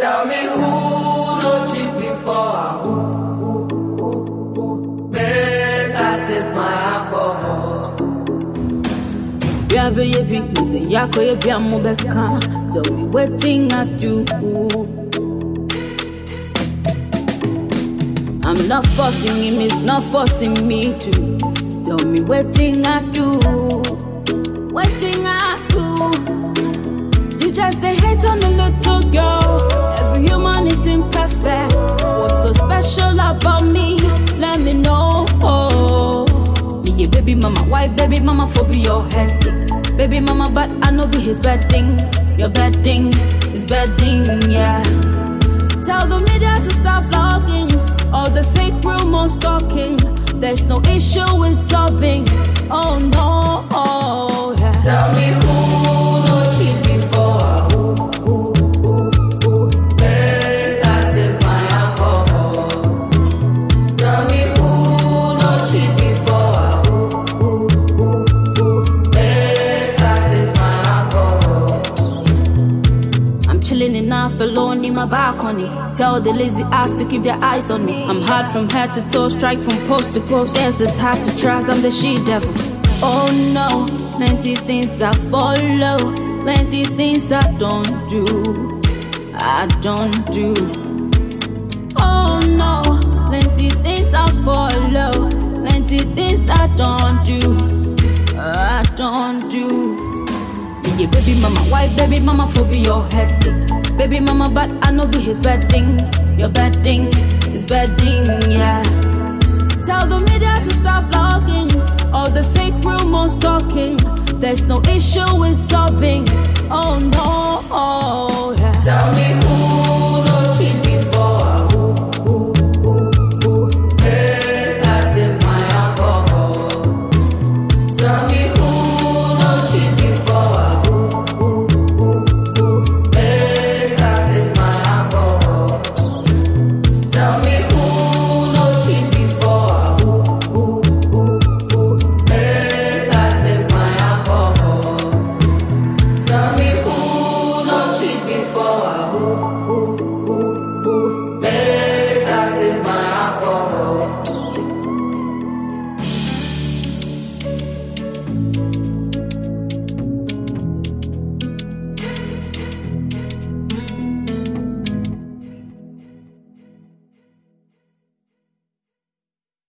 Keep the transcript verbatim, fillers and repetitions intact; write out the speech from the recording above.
Tell me who no cheat before. Who, who, who, who make I sip my alcohol. Yeah, baby, me say yako ye bia mo beka. Tell me wetin I do. I'm not forcing him, he's not forcing me to. Tell me wetin I do. Wetin I do. You just a hate on a little girl. Every human is imperfect. What's so special about me? Let me know. Oh, yeah, baby mama, why baby mama for be your headache? Baby mama, but I know be his bad thing. Your bad thing is bad thing, yeah. Tell the media to stop blogging all the fake rumors talking. There's no issue with solving. Oh no, oh, yeah. Tell me who no cheat before. Who, who, who, who make I sip my alcohol. Tell me who no cheat before. Who, who, who, who make I sip my alcohol. I'm chilling enough alone in my balcony. Tell the lazy ass to keep their eyes on me. I'm hot from head to toe, strike from post to post. Yes, it's hard to trust, I'm the she devil. Oh no, plenty things I follow, plenty things I don't do, I don't do. Oh no, plenty things I follow, plenty things I don't do, I don't do. Yeah, baby mama, why baby mama for be your headache? Baby mama, but I know be his bad thing. Your bad thing is bad thing, yeah. Tell the media to stop blogging all the fake rumors talking. There's no issue with solving. Oh no, oh, yeah. Tell me who